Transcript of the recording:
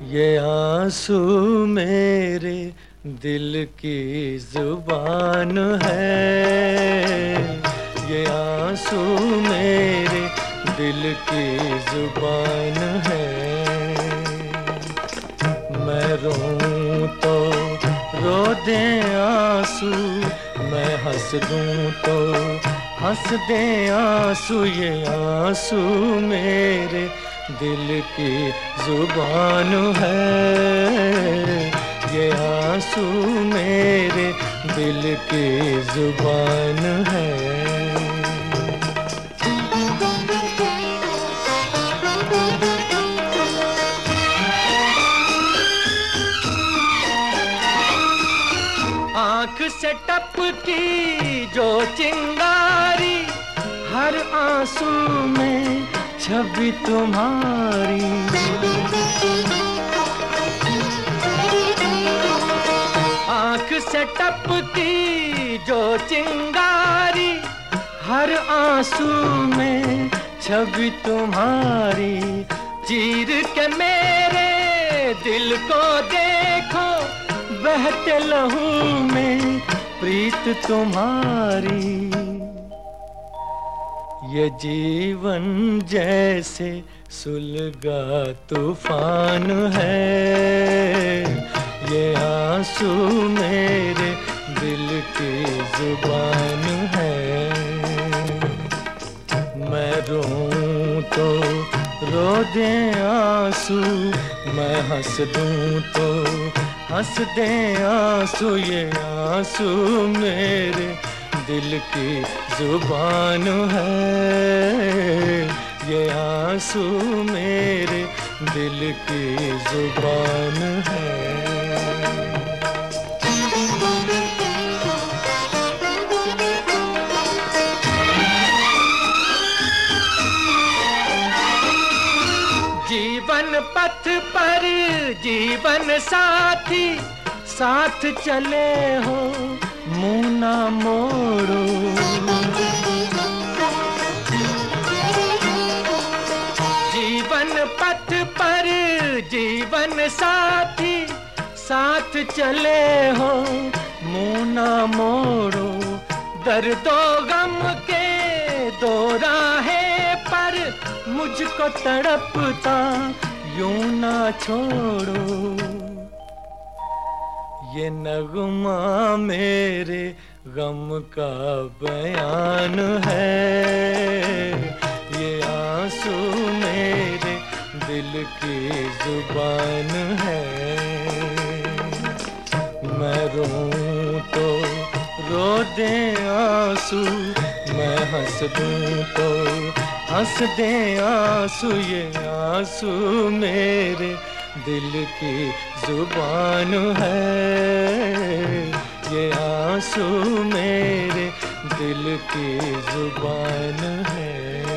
ये आंसू मेरे दिल की जुबान है। ये आंसू मेरे दिल की जुबान है। मैं रोऊं तो रो दे आंसू, मैं हंस दूं तो हंस दे आंसू। ये आंसू मेरे दिल की जुबान है। ये आंसू मेरे दिल की जुबान है। आँख से टपकी जो चिंगारी, हर आंसू में छवि तुम्हारी। आँख से टपकी जो चिंगारी, हर आंसू में छवि तुम्हारी। चीर के मेरे दिल को देखो, बहते लहू में प्रीत तुम्हारी। ये जीवन जैसे सुलगा तूफान है। ये आंसू मेरे दिल की जुबान है। मैं रोऊं तो रो दे आंसू, मैं हंस दूं तो हंस दे आंसू। ये आंसू मेरे दिल की जुबान है। ये आंसू मेरे दिल की जुबान है। जीवन पथ पर जीवन साथी, साथ चले हो मुँह ना मोड़ो। जीवन पथ पर जीवन साथी, साथ चले हो मुँह ना मोड़ो। दर्दो गम के दो राहें पर मुझको तड़पता यूं ना छोड़ो। ये नगमा मेरे गम का बयान है। ये आंसू मेरे दिल की जुबान है। मैं रोऊं तो रो दे आंसू, मैं हंस दूं तो हंस दे आंसू। ये आंसू मेरे दिल की जुबान है। ये आंसू मेरे दिल की जुबान है।